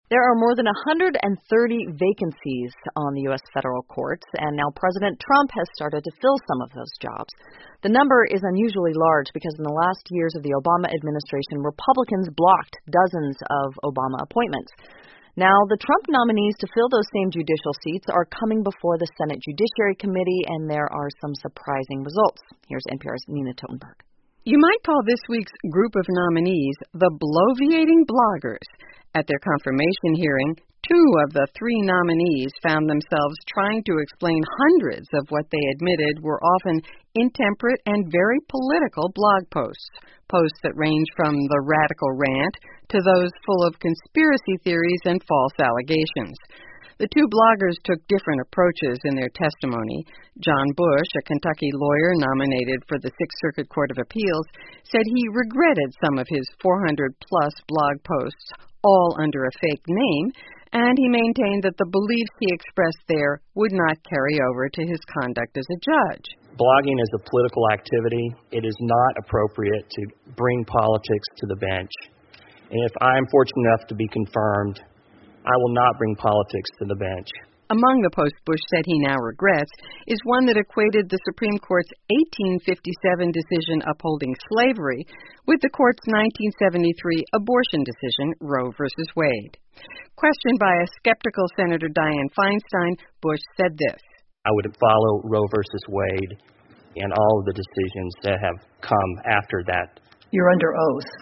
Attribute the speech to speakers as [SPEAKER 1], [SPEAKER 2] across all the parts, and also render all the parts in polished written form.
[SPEAKER 1] There are more than 130 vacancies on the U.S. federal courts, and now President Trump has started to fill some of those jobs. The number is unusually large because in the last years of the Obama administration, Republicans blocked dozens of Obama appointments. Now, the Trump nominees to fill those same judicial seats are coming before the Senate Judiciary Committee, and there are some surprising results. Here's NPR's Nina Totenberg.
[SPEAKER 2] You might call this week's group of nominees the bloviating bloggers. At their confirmation hearing, 2 of the 3 nominees found themselves trying to explain hundreds of what they admitted were often intemperate and very political blog posts that range from the radical rant to those full of conspiracy theories and false allegations. The 2 bloggers took different approaches in their testimony. John Bush, a Kentucky lawyer nominated for the Sixth Circuit Court of Appeals, said he regretted some of his 400-plus blog posts, all under a fake name, and he maintained that the beliefs he expressed there would not carry over to his conduct as a judge.
[SPEAKER 3] Blogging is a political activity. It is not appropriate to bring politics to the bench. And if I am fortunate enough to be confirmed, I will not bring politics to the bench.
[SPEAKER 2] Among the posts Bush said he now regrets is one that equated the Supreme Court's 1857 decision upholding slavery with the court's 1973 abortion decision, Roe v. Wade. Questioned by a skeptical Senator Dianne Feinstein, Bush said this:
[SPEAKER 3] I would follow Roe v. Wade and all of the decisions that have come after that.
[SPEAKER 4] You're under oath.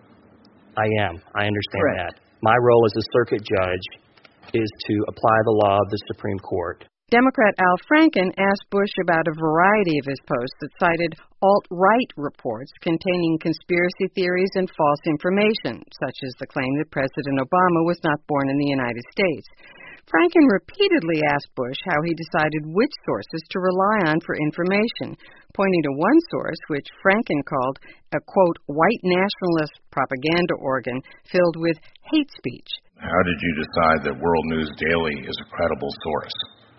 [SPEAKER 3] I am. I understand
[SPEAKER 4] Correct.
[SPEAKER 3] that. My role as a circuit judge is to apply the law of the Supreme Court.
[SPEAKER 2] Democrat Al Franken asked Bush about a variety of his posts that cited alt-right reports containing conspiracy theories and false information, such as the claim that President Obama was not born in the United States. Franken repeatedly asked Bush how he decided which sources to rely on for information, pointing to one source, which Franken called a, quote, white nationalist propaganda organ filled with hate speech.
[SPEAKER 5] How did you decide that World News Daily is a credible source?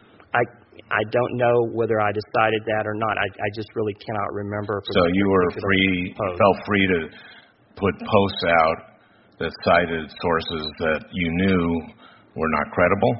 [SPEAKER 3] I don't know whether I decided that or not. I just really cannot remember.
[SPEAKER 5] So you felt free to put posts out that cited sources that you knew were not credible?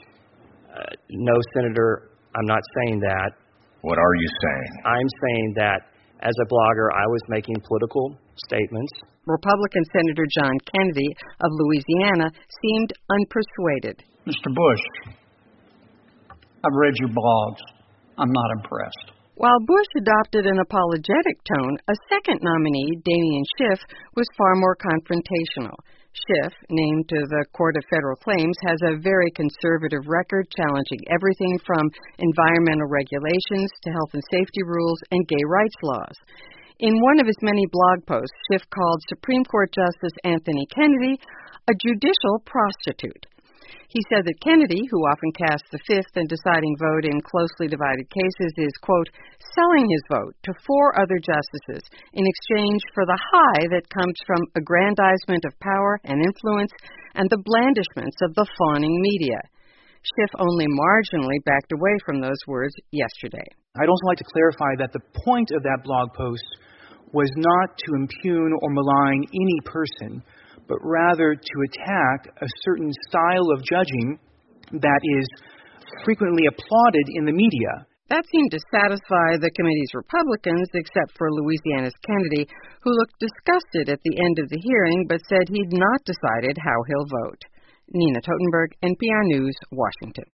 [SPEAKER 3] No, Senator, I'm not saying that.
[SPEAKER 5] What are you saying?
[SPEAKER 3] I'm saying that as a blogger, I was making political statements.
[SPEAKER 2] Republican Senator John Kennedy of Louisiana seemed unpersuaded.
[SPEAKER 6] Mr. Bush, I've read your blogs. I'm not impressed.
[SPEAKER 2] While Bush adopted an apologetic tone, a second nominee, Damian Schiff, was far more confrontational. Schiff, named to the Court of Federal Claims, has a very conservative record challenging everything from environmental regulations to health and safety rules and gay rights laws. In one of his many blog posts, Schiff called Supreme Court Justice Anthony Kennedy a judicial prostitute. He said that Kennedy, who often casts the fifth and deciding vote in closely divided cases, is, quote, selling his vote to 4 other justices in exchange for the high that comes from aggrandizement of power and influence and the blandishments of the fawning media. Schiff only marginally backed away from those words yesterday.
[SPEAKER 7] I'd also like to clarify that the point of that blog post was not to impugn or malign any person, but rather to attack a certain style of judging that is frequently applauded in the media.
[SPEAKER 2] That seemed to satisfy the committee's Republicans, except for Louisiana's Kennedy, who looked disgusted at the end of the hearing but said he'd not decided how he'll vote. Nina Totenberg, NPR News, Washington.